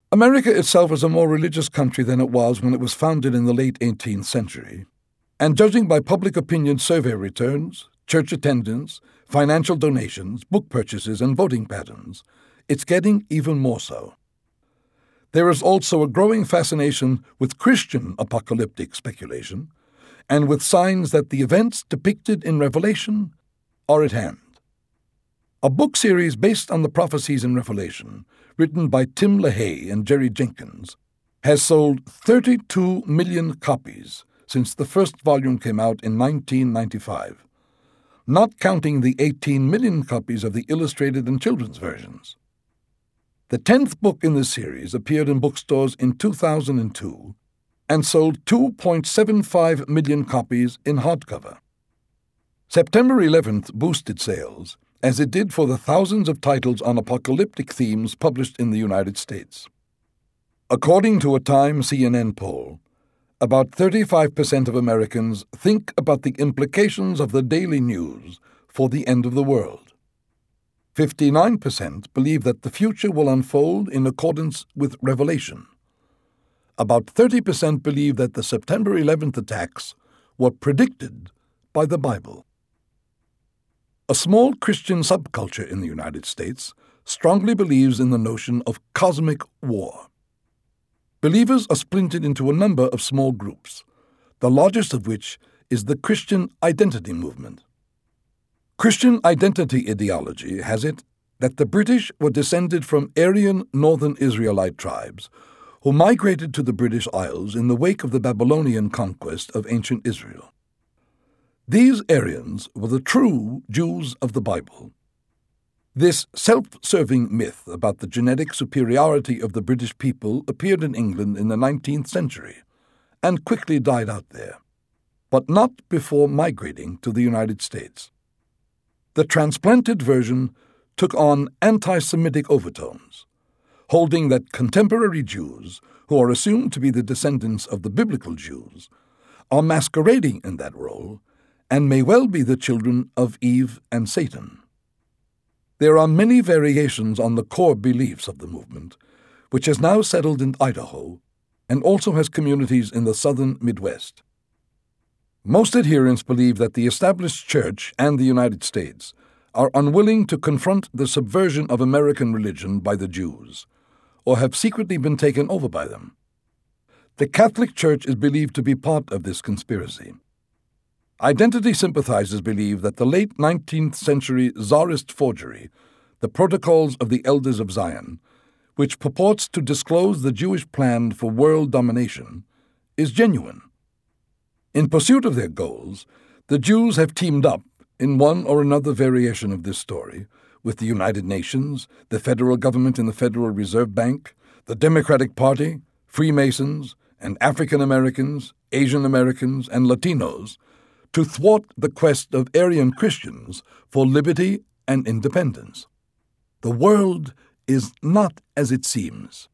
America itself is a more religious country than it was when it was founded in the late 18th century, and judging by public opinion survey returns, church attendance, financial donations, book purchases, and voting patterns, it's getting even more so. There is also a growing fascination with Christian apocalyptic speculation, and with signs that the events depicted in Revelation are at hand. A book series based on the prophecies in Revelation, written by Tim LaHaye and Jerry Jenkins, has sold 32 million copies since the first volume came out in 1995, not counting the 18 million copies of the illustrated and children's versions. The 10th book in this series appeared in bookstores in 2002 and sold 2.75 million copies in hardcover. September 11th boosted sales, as it did for the thousands of titles on apocalyptic themes published in the United States. According to a Time CNN poll, about 35% of Americans think about the implications of the daily news for the end of the world. 59% believe that the future will unfold in accordance with Revelation. About 30% believe that the September 11th attacks were predicted by the Bible. A small Christian subculture in the United States strongly believes in the notion of cosmic war. Believers are splintered into a number of small groups, the largest of which is the Christian identity movement. Christian identity ideology has it that the British were descended from Aryan northern Israelite tribes who migrated to the British Isles in the wake of the Babylonian conquest of ancient Israel. These Aryans were the true Jews of the Bible. This self-serving myth about the genetic superiority of the British people appeared in England in the 19th century and quickly died out there, but not before migrating to the United States. The transplanted version took on anti-Semitic overtones, holding that contemporary Jews, who are assumed to be the descendants of the biblical Jews, are masquerading in that role and may well be the children of Eve and Satan. There are many variations on the core beliefs of the movement, which has now settled in Idaho and also has communities in the southern Midwest. Most adherents believe that the established church and the United States are unwilling to confront the subversion of American religion by the Jews, or have secretly been taken over by them. The Catholic Church is believed to be part of this conspiracy. Identity sympathizers believe that the late 19th century Tsarist forgery, the Protocols of the Elders of Zion, which purports to disclose the Jewish plan for world domination, is genuine. In pursuit of their goals, the Jews have teamed up, in one or another variation of this story, with the United Nations, the federal government and the Federal Reserve Bank, the Democratic Party, Freemasons, and African Americans, Asian Americans, and Latinos to thwart the quest of Aryan Christians for liberty and independence. The world is not as it seems.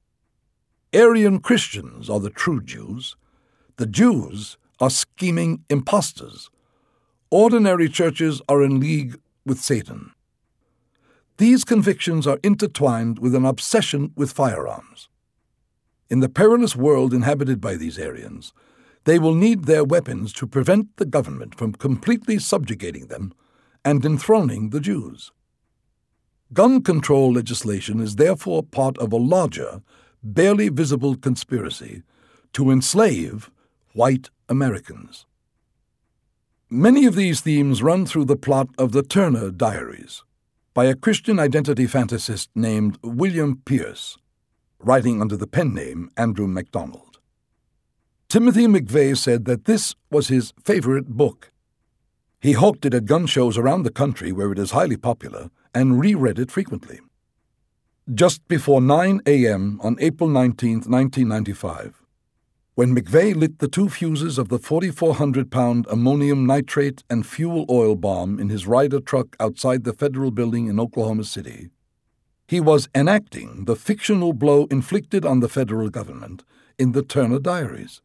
Aryan Christians are the true Jews. The Jews are scheming impostors. Ordinary churches are in league with Satan. These convictions are intertwined with an obsession with firearms. In the perilous world inhabited by these Aryans, they will need their weapons to prevent the government from completely subjugating them and enthroning the Jews. Gun control legislation is therefore part of a larger, barely visible conspiracy to enslave white Americans. Many of these themes run through the plot of the Turner Diaries by a Christian identity fantasist named William Pierce, writing under the pen name Andrew MacDonald. Timothy McVeigh said that this was his favorite book. He hawked it at gun shows around the country where it is highly popular and reread it frequently. Just before 9 a.m. on April 19, 1995, when McVeigh lit the 2 fuses of the 4,400-pound ammonium nitrate and fuel oil bomb in his Ryder truck outside the federal building in Oklahoma City, he was enacting the fictional blow inflicted on the federal government in the Turner Diaries.